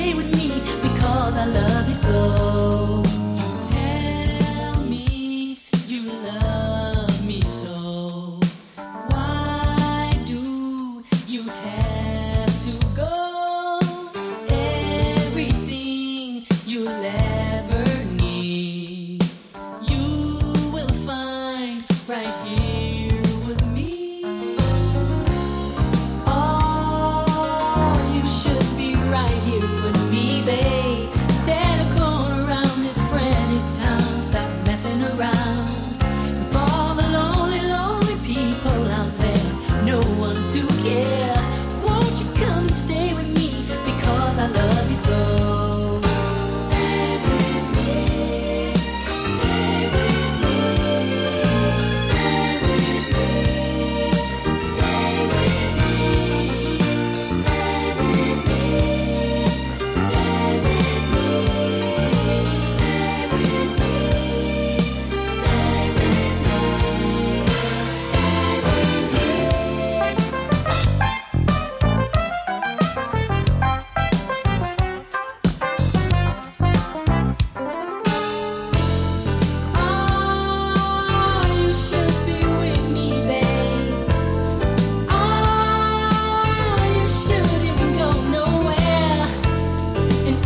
stay with me because I love you so. Tell me you love me so. Why do you have to go? Everything you'll ever need, you will find right here with me. Oh, you should be right here with me, babe. Instead of going around this frantic town, stop messing around. For all the lonely, lonely people out there, no one to care. Won't you come and stay with me because I love you so. Stay with me, stay with me, stay with me, stay with me, stay with me, stay with me, stay with me, stay Oh, you should be with me, babe. Oh, you shouldn't go nowhere. And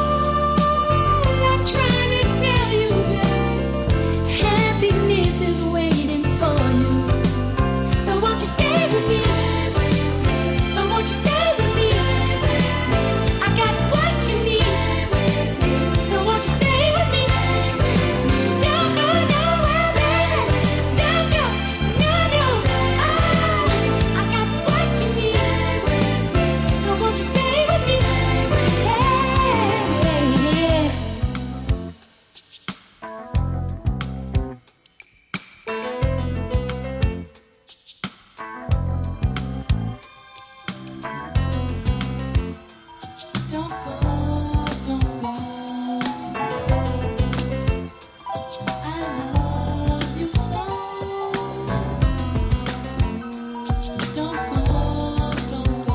I'm trying to tell you, babe, happiness is waiting for you. So won't you stay with me? So won't you stay with me? I got what you need. So won't you stay with me? Don't go nowhere, baby. Don't go, no, no. Oh, I got what you need. So won't you stay with me? Don't go, don't go. I love you so. Don't go, don't go.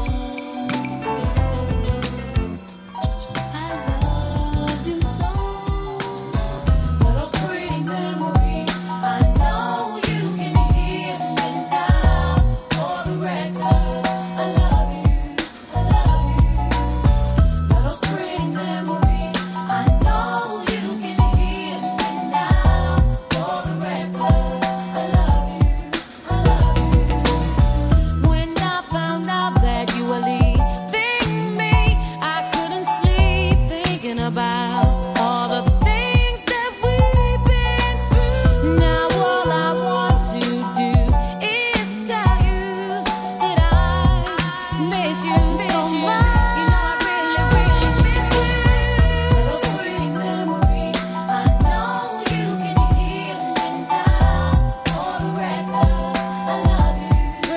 I love you so. Those pretty memories, I know you can hear me now. For the record, I love you, I love you. Those pretty memories, I know you can hear me now. For the record, I love you, I love you. When I found out that you were leaving me, I couldn't sleep thinking about all the things that we've been through. Now all I want to do is tell you that I miss you so much. You know I really, really miss you. Those pretty memories, I know you can hear me now. For the record, I love you.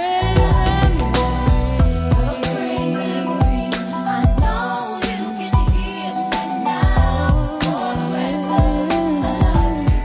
Those pretty memories, I know you can hear me now. For the record, I love you.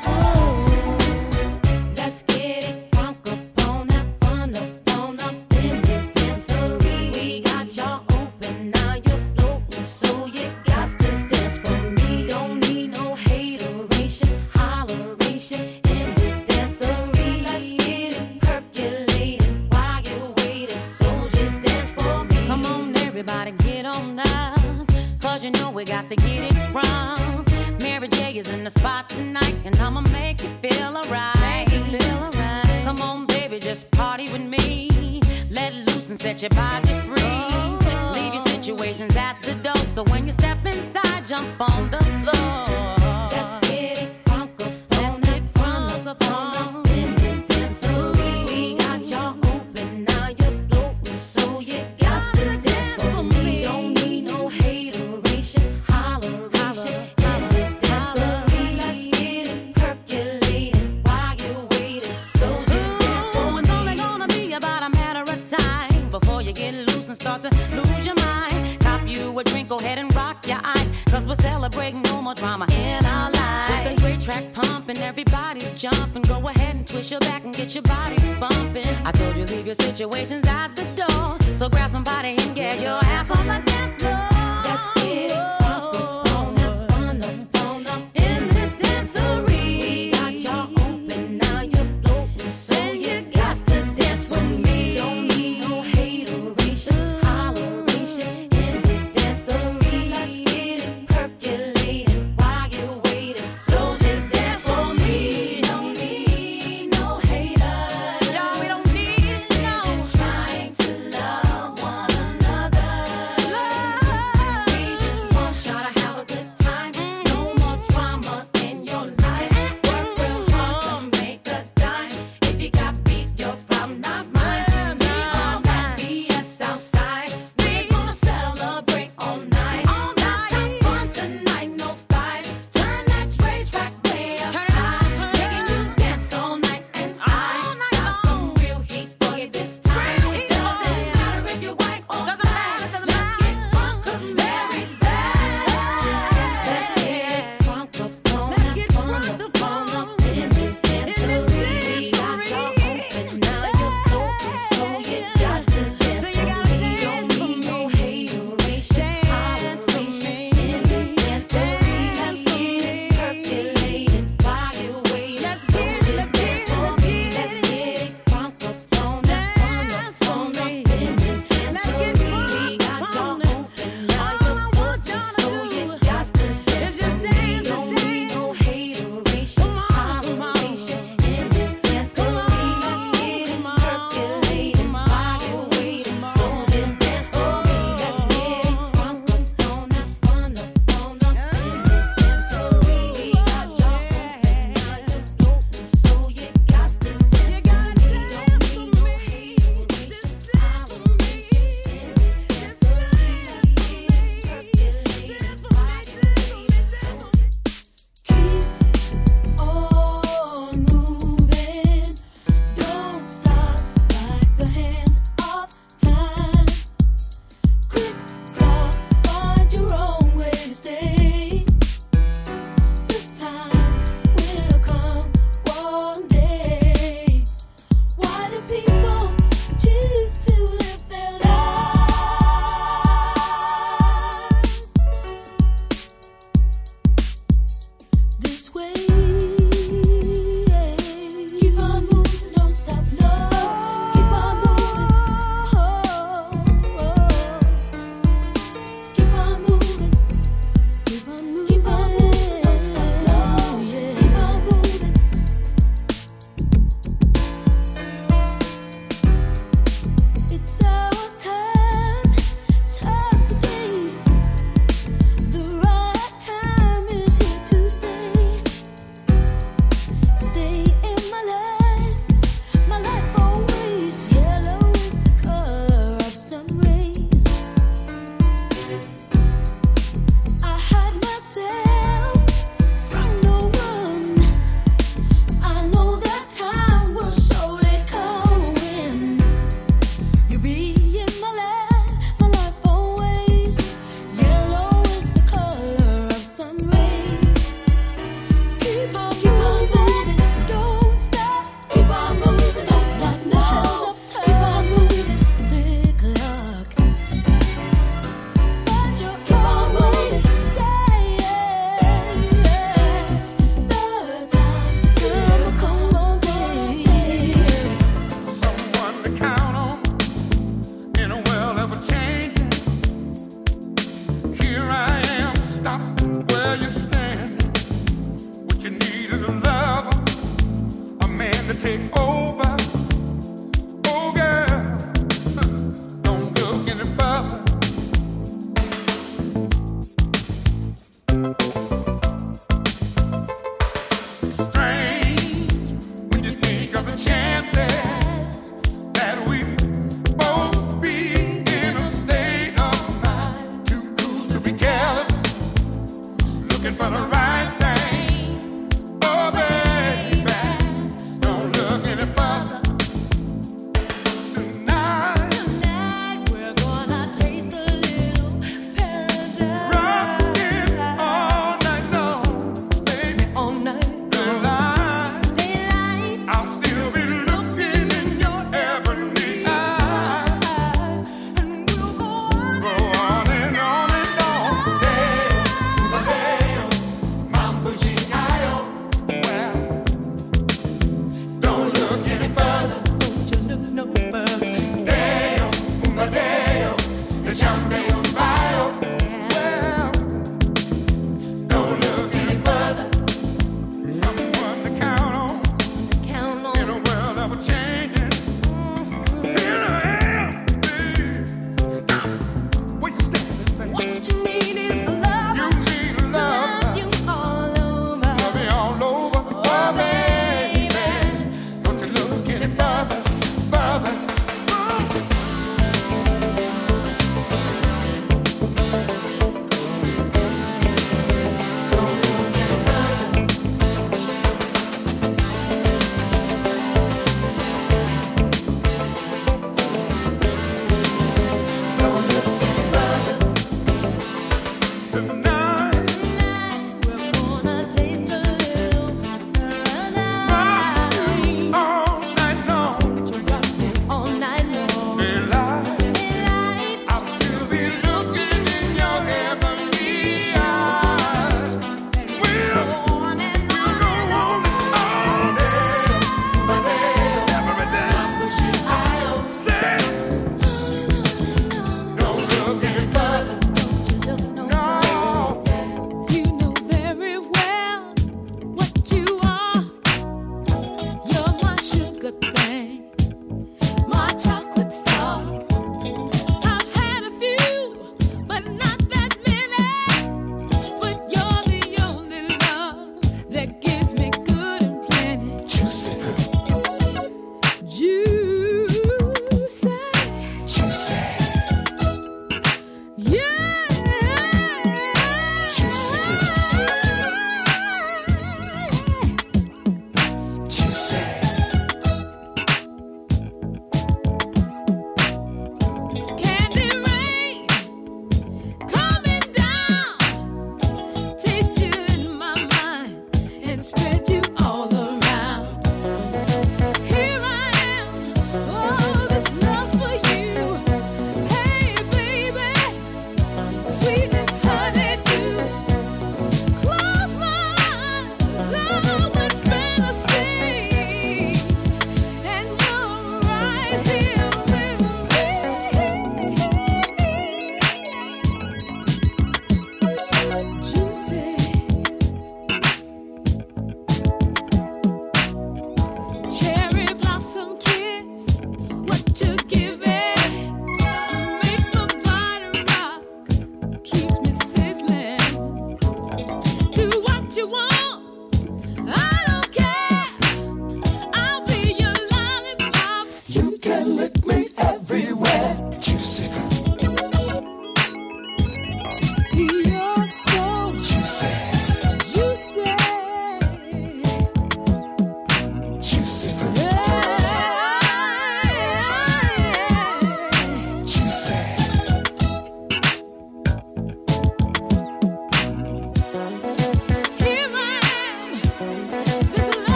Let's get it crunk up on that fun up on up in this dancery. We got y'all open, now you're floating, so you got to dance for me. Don't need no hateration, holleration in this dancery. Let's get it percolated while you're waiting, so just dance for me. Come on, everybody, get on now, 'cause you know we got to get it wrong. Mary J is in the spot tonight, and I'ma make you feel alright. Come on, baby, just party with me. Let loose and set your body free. Leave your situations at the door, so when you step inside, jump on the floor. Let's get it crunk up, let's get crunk up in this dancery. We got y'all open, now you're floating, so you got to dance for me. Don't need no hateration, holleration in this dancery. Let's get it percolated while you're waiting, so just dance for me. It's only gonna be about a matter of time before you get loose and start to lose your mind. Cop you a drink, go ahead and rock your eyes, 'cause we're celebrating no more drama in our lives. With a great track pumping, everybody's jumping. Go ahead and twist your back and get your body bumping. I told you leave your situations at the door, so grab somebody and get your ass on the dance floor. Let's get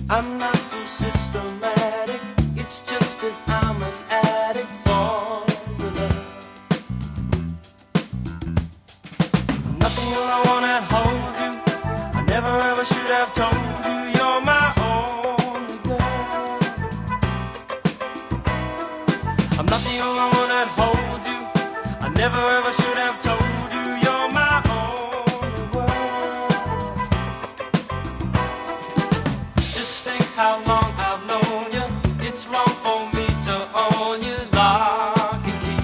I'm not so systematic. It's just that I'm an addict for your love. Nothing all I wanna hold you. I never ever should have told you you're my only girl. I'm not the only one that holds you. I never ever should have told you you're my only world. Just think how long I've known you. It's wrong for me to own you lock and key.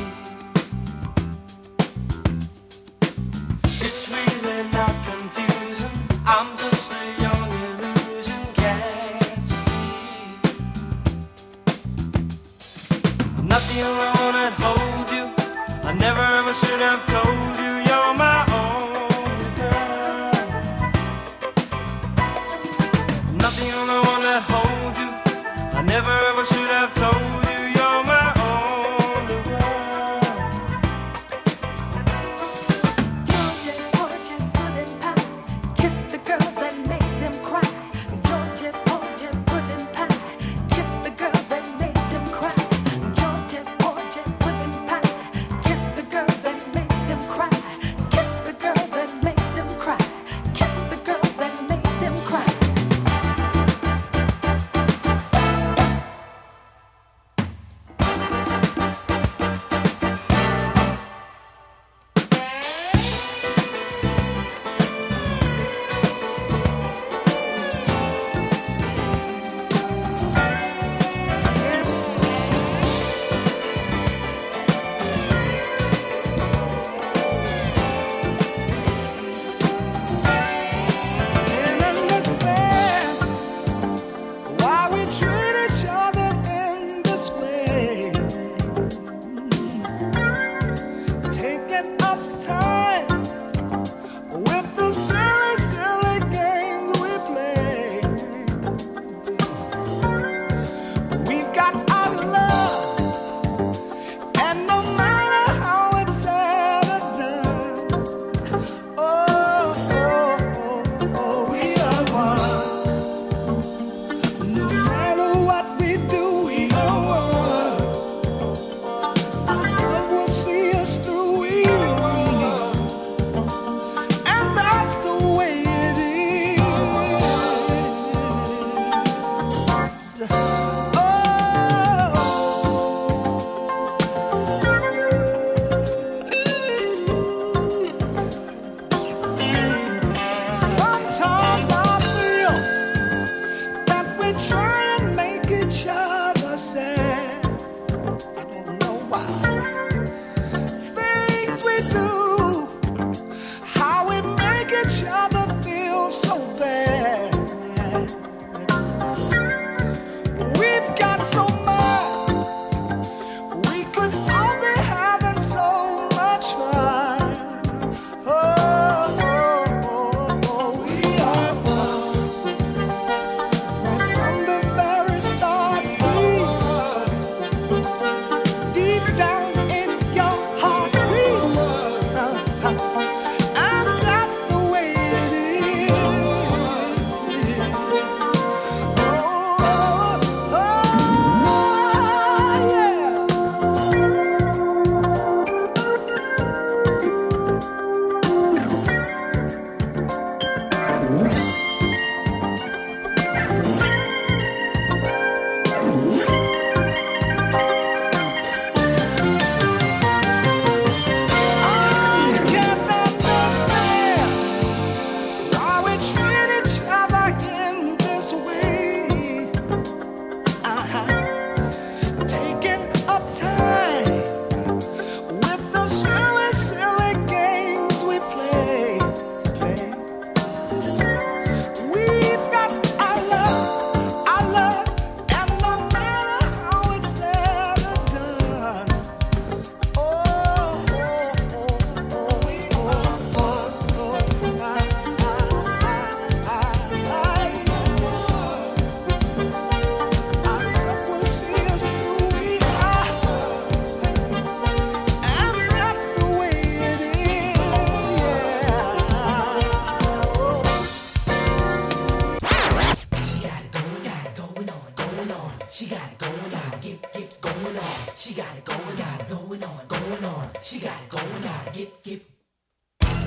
It's really not confusing. I'm just a young illusion.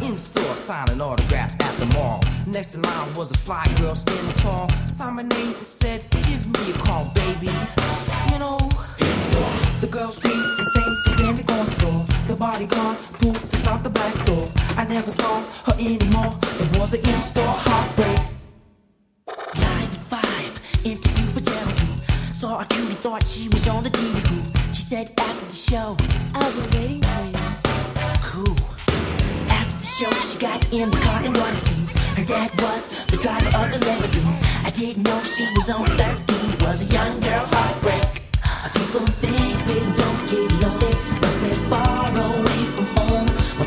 in the store signing autographs at the mall. Next in line was a fly girl standing tall. Signed my name and said, give me a call, baby. You know, the girl screamed and fainted and they on the floor. The bodyguard pulled us out the back door. I never saw her anymore. It was an in-store heartbreak. Live at 5, interview for Channel 2. Saw a cutie, thought she was on the TV crew. She said after the show, I'll be waiting for you. cool. After the show, she got in the car and wanted to see. Her dad was the driver of the limousine. I didn't know she was on 13. It was a young girl heartbreak. People think we don't get lonely, but we're far away from home.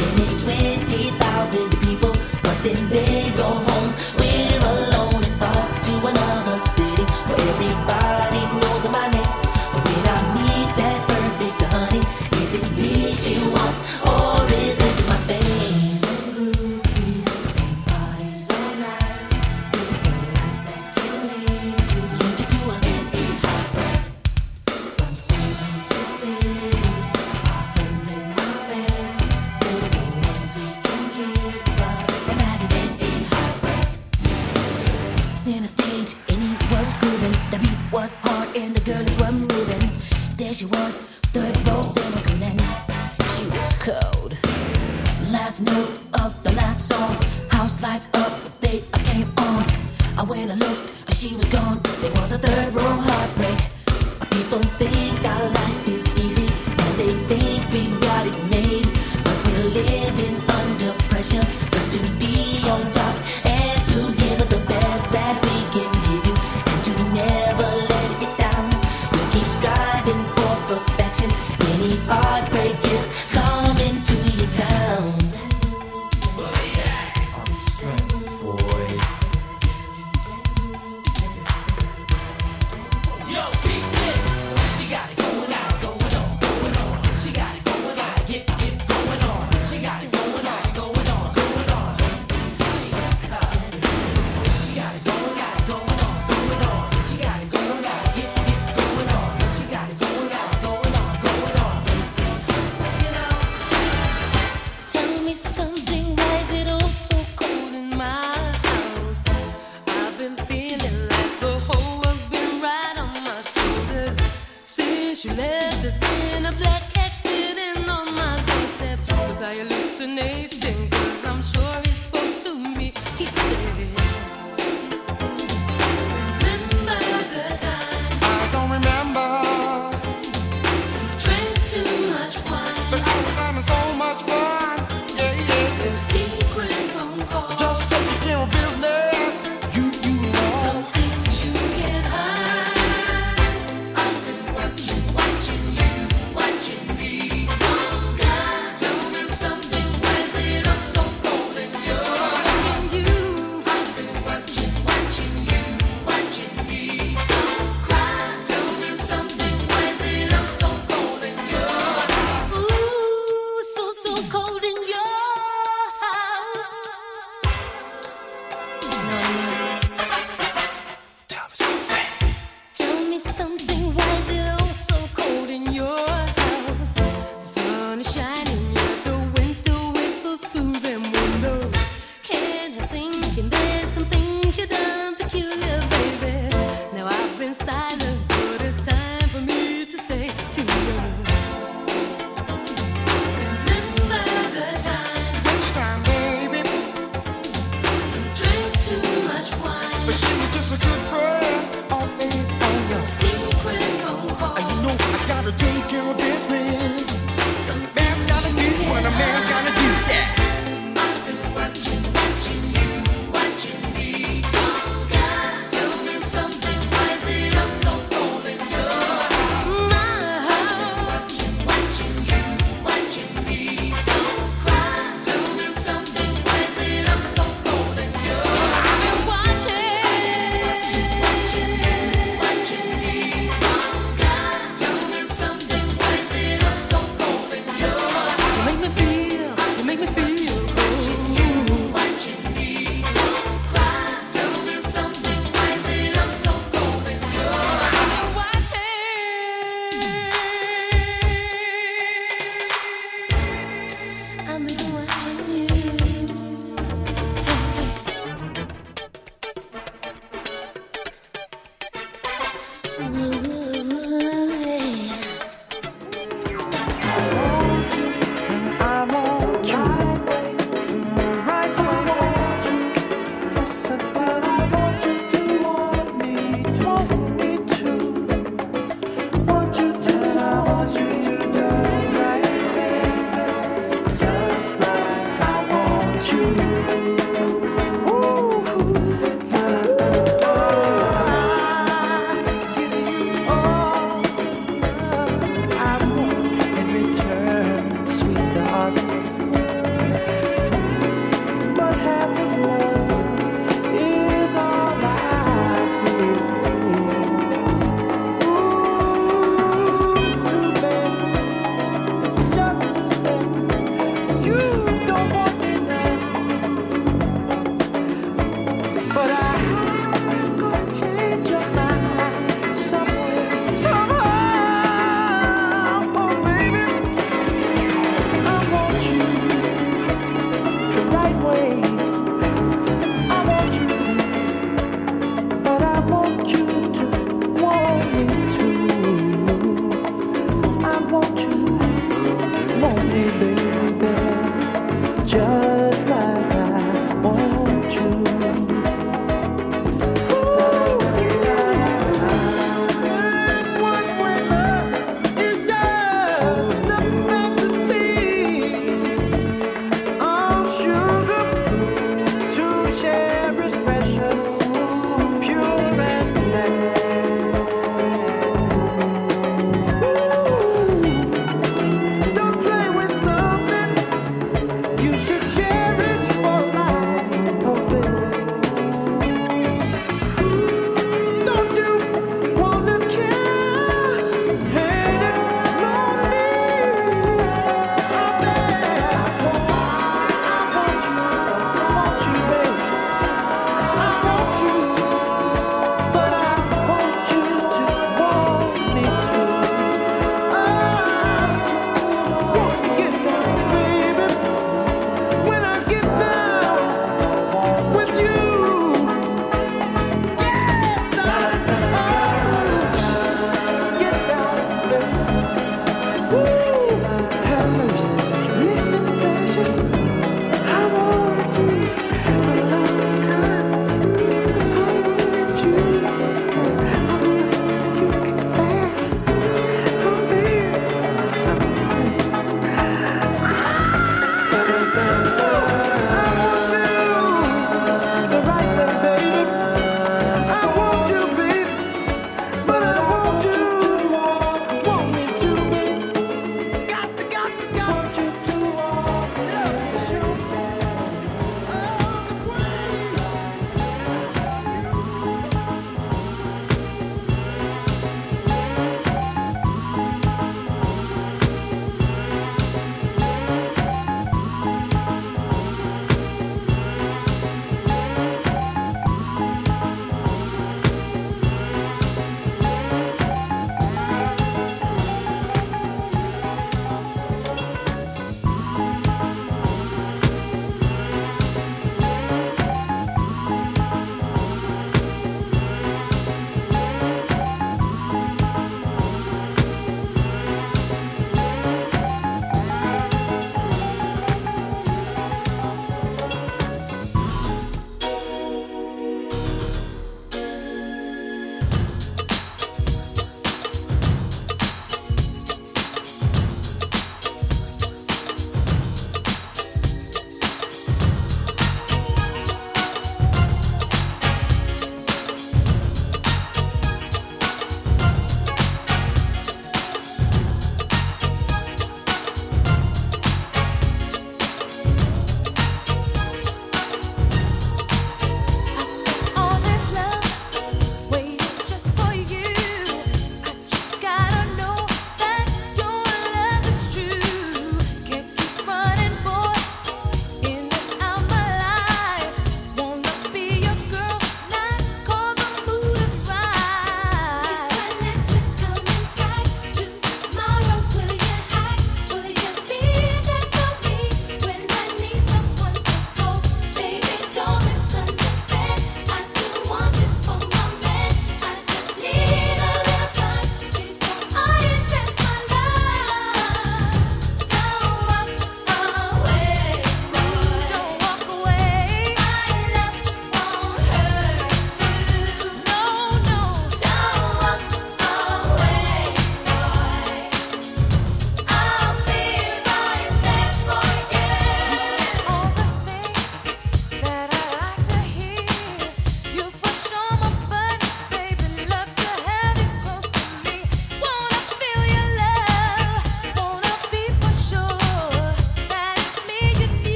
1,020,000 people, but then they go home. We're alone and talk to another city where everybody knows my name. But when I meet that perfect honey, is it me she wants, or is it my face? And groupies and parties all night. Is the life that can lead you to a heartbreak? From city to city, our friends and our fans, they're the ones who can keep us from having a heartbreak. Center stage and he was grooving. The beat was hard and the girls were moving. There she was, third row center girl, she was cold. Last note of the last song, house lights up, they came on. I went and looked, she was gone. It was a third row heartbreak. People think our life is easy, and they think we got it made. But we're living under pressure just to be on top and to give it the best that we can give you, and to never let it down. We keep striving for perfection. Any heartbreak is coming to your town. Strength, boy. You don't want me now.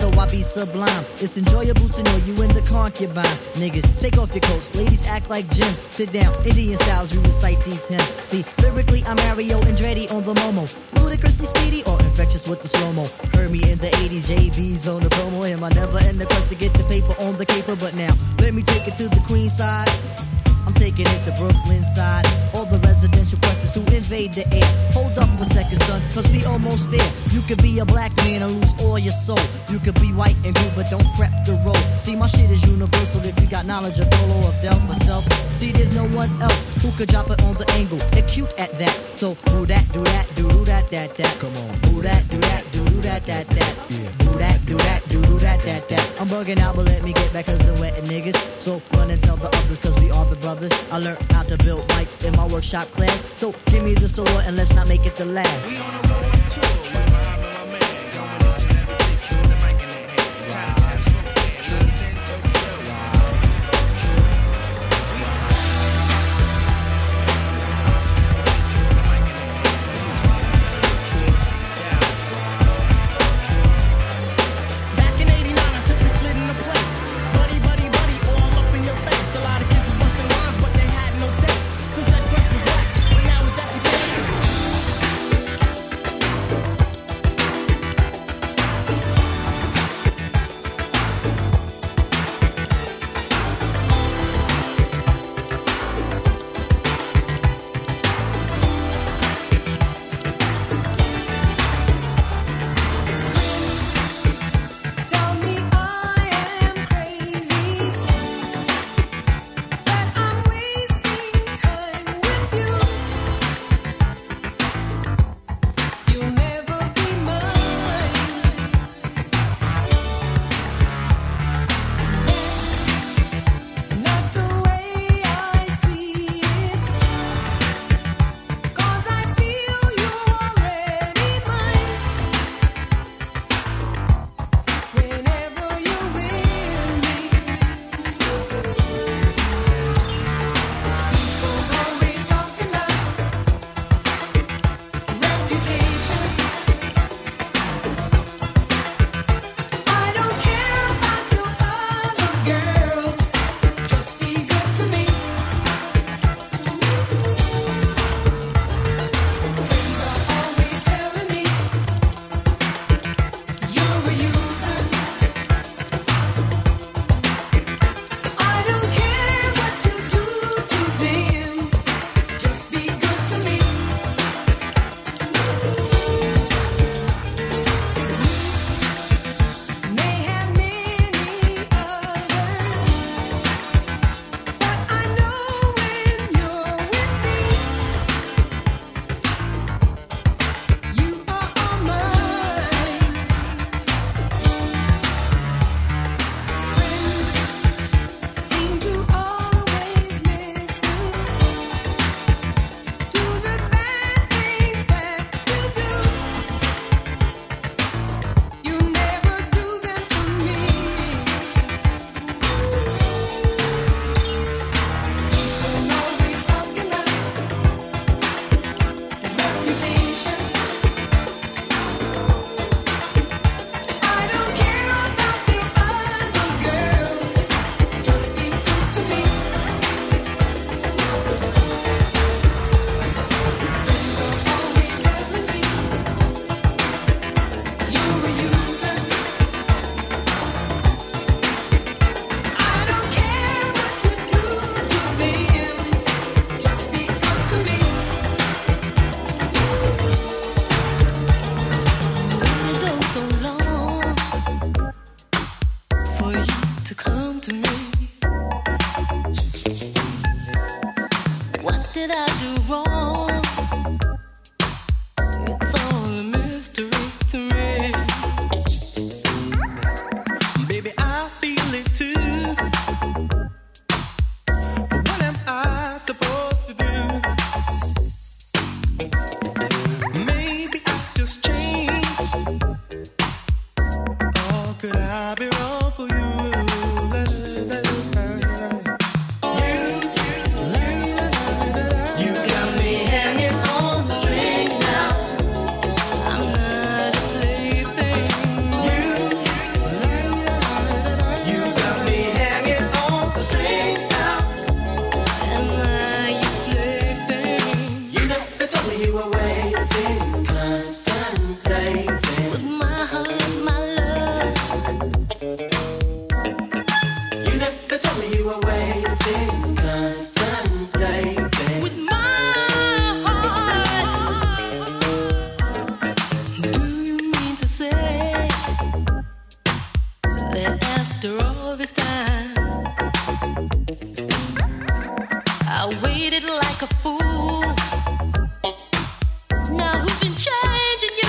so I be sublime. It's enjoyable to know you in the concubines. Niggas, take off your coats, ladies act like gems. Sit down, Indian styles, you recite these hymns. See, lyrically I'm Mario Andretti on the Momo. Ludicrously speedy or infectious with the slow-mo. Heard me in the 80s, JB's on the promo. Am I never in the quest to get the paper on the caper? But now, let me take it to the Queen side. I'm taking it to Brooklyn side. All the residential questions who invade the air. Hold up a second, son, cause we almost there. You could be a black man and lose all your soul. You could be white and blue, but don't prep the road. See, my shit is universal if you got knowledge of Dolo or Del myself. See, there's no one else who could drop it on the angle. They're cute at that. So do that, do that, do that, that. Come on. Do that, do that, do that, that. Do that, do that, do that, that. I'm bugging out, but let me get back cause I'm wetting niggas. So run and tell the others cause we are the brothers. I learned how to build bikes in my workshop class. So give me the sword and let's not make it the last. We on a road tour with Muhammad, my man. Going each and every place with the mic in their hand. Trying to catch smoke, man. Back in '89, I simply slid into place. Buddy, buddy, buddy, all up in your face. A lot of kids was busting rhymes, but they had no taste. Since that grip was whack, but now is that the case? After all this time, I waited like a fool. Now who's been changing you?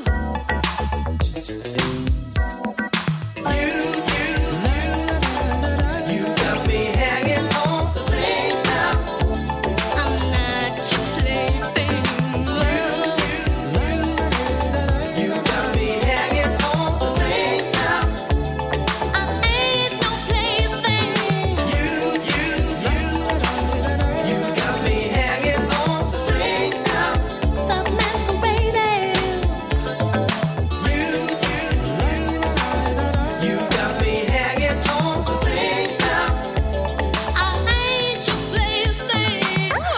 You got me hanging on the same now. I'm not your plaything. You got me hanging on the same now. I ain't no plaything. You got me hanging on the same now. The masquerading. You got me hanging on the same now. I ain't your plaything. Oh.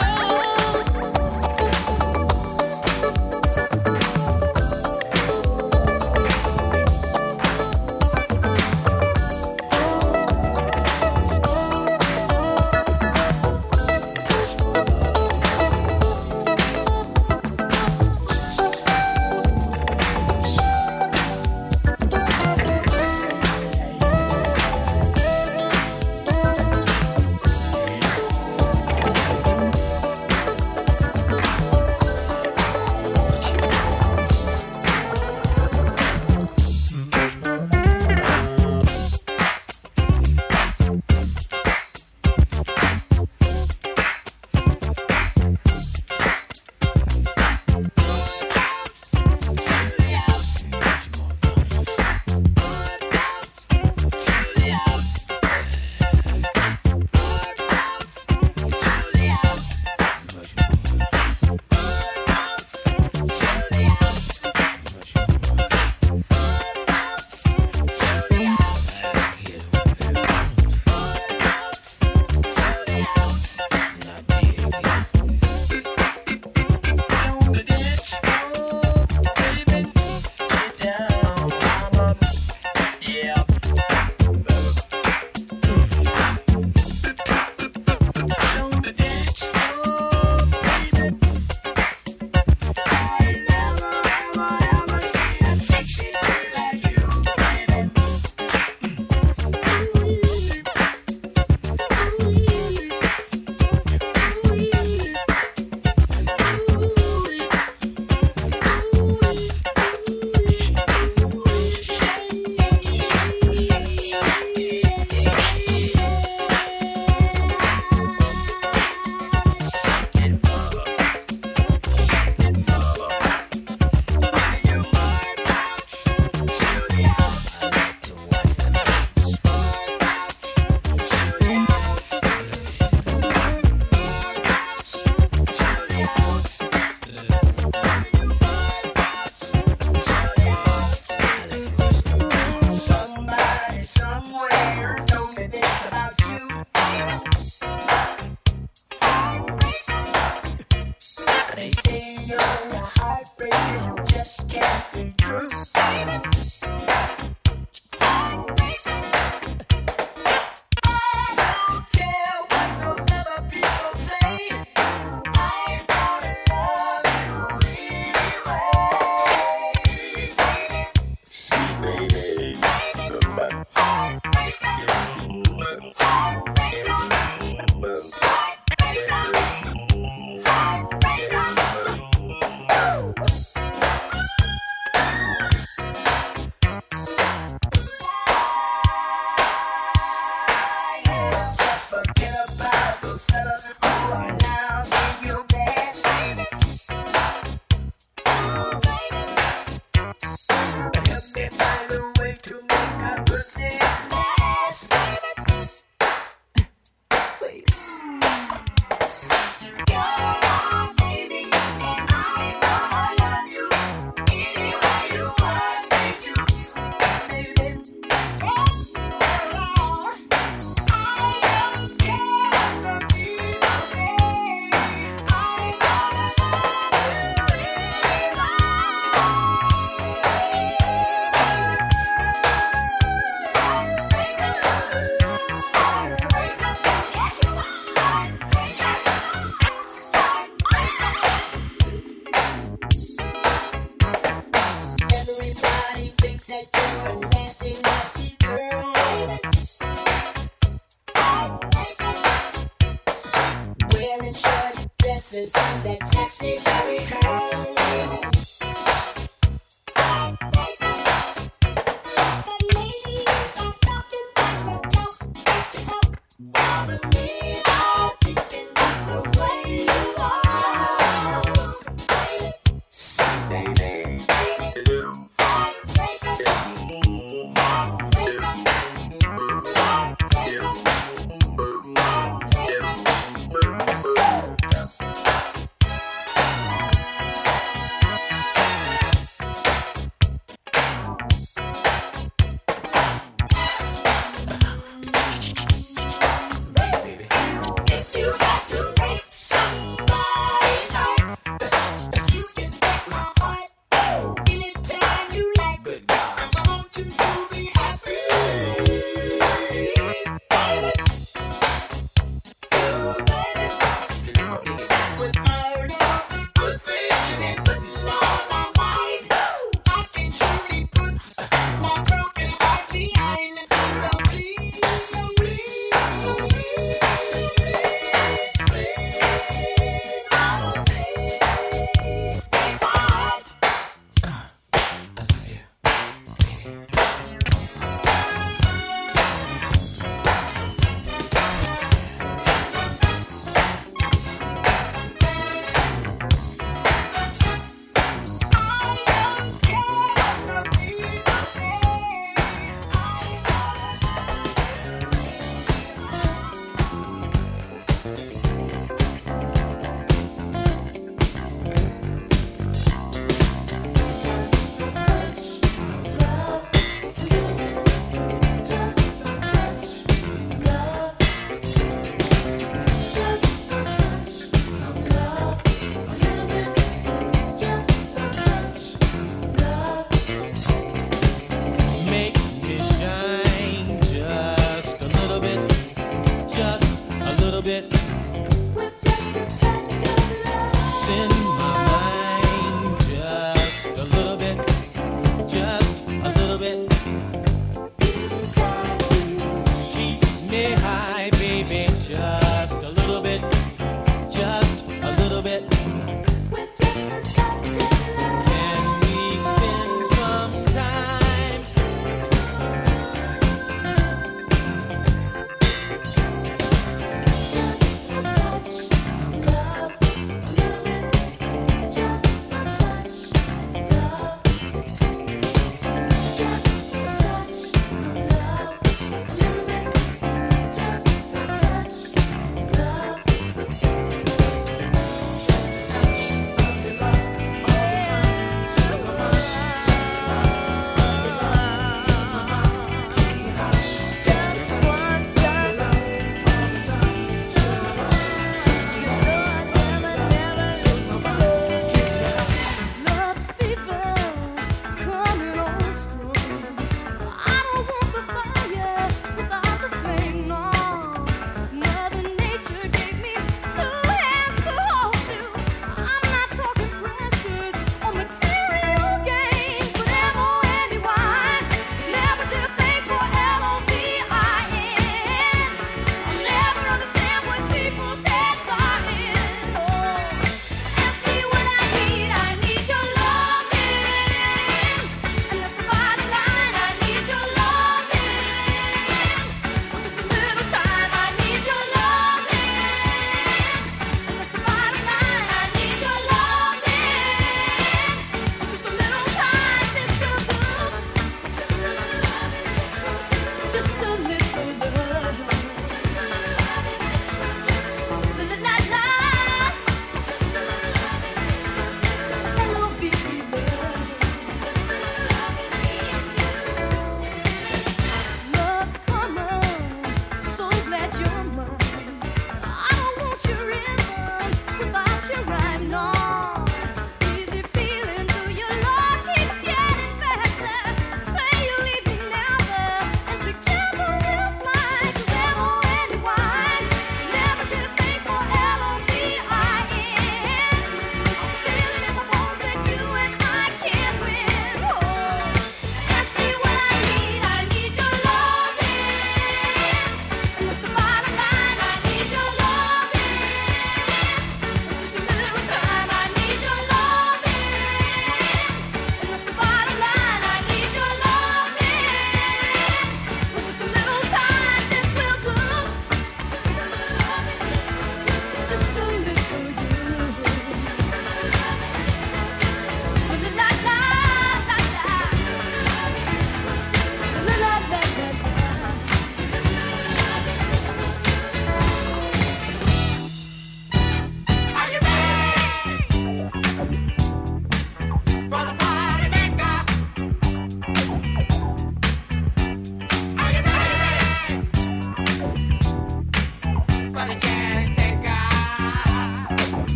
Somebody somewhere told me this about you. They say you're a heartbreaker, you just can't be true. I don't care what those other people say. I'm gonna love you anyway. See, baby. Just forget about those fellas who are now in your best. Help me find a way to make a good day last. Wait. You're baby, and I'm gonna love you any way you want me to, baby. I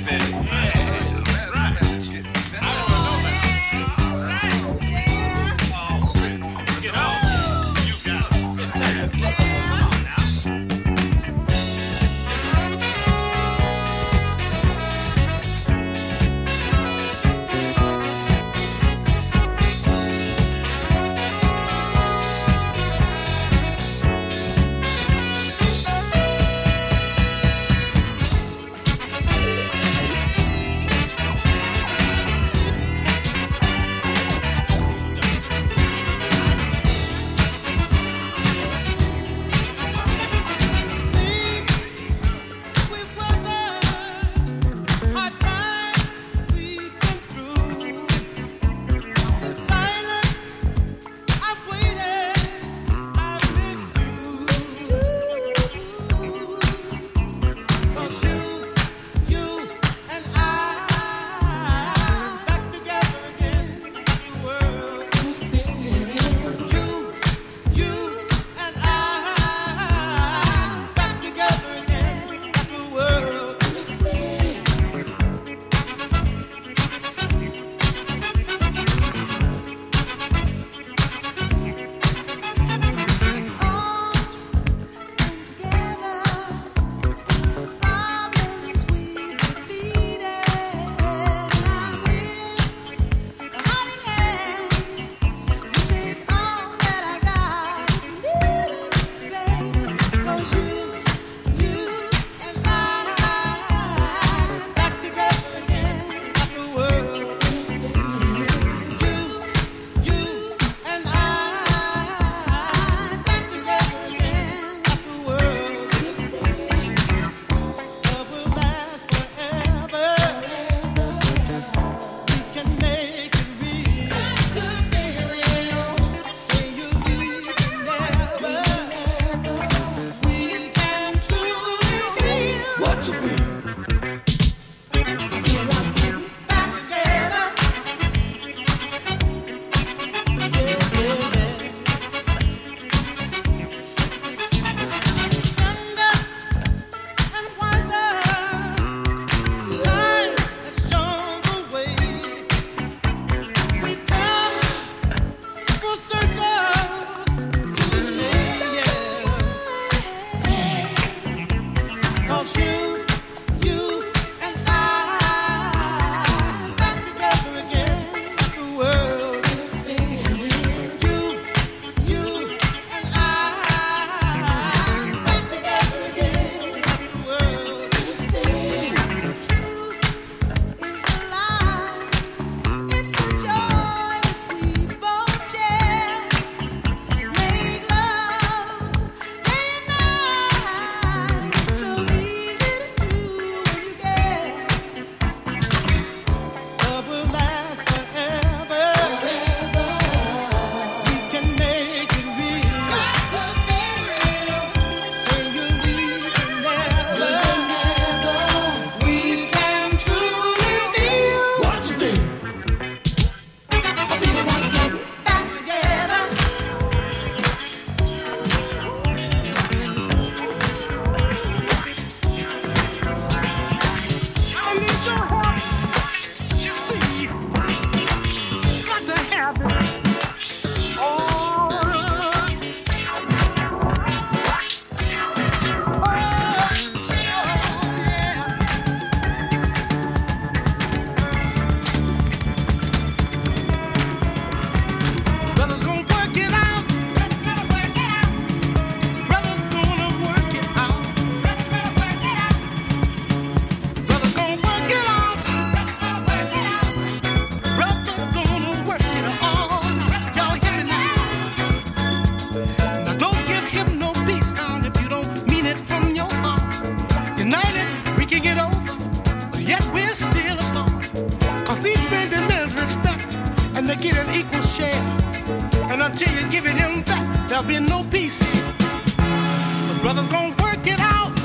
There'll be no peace. The brothers gonna work it out.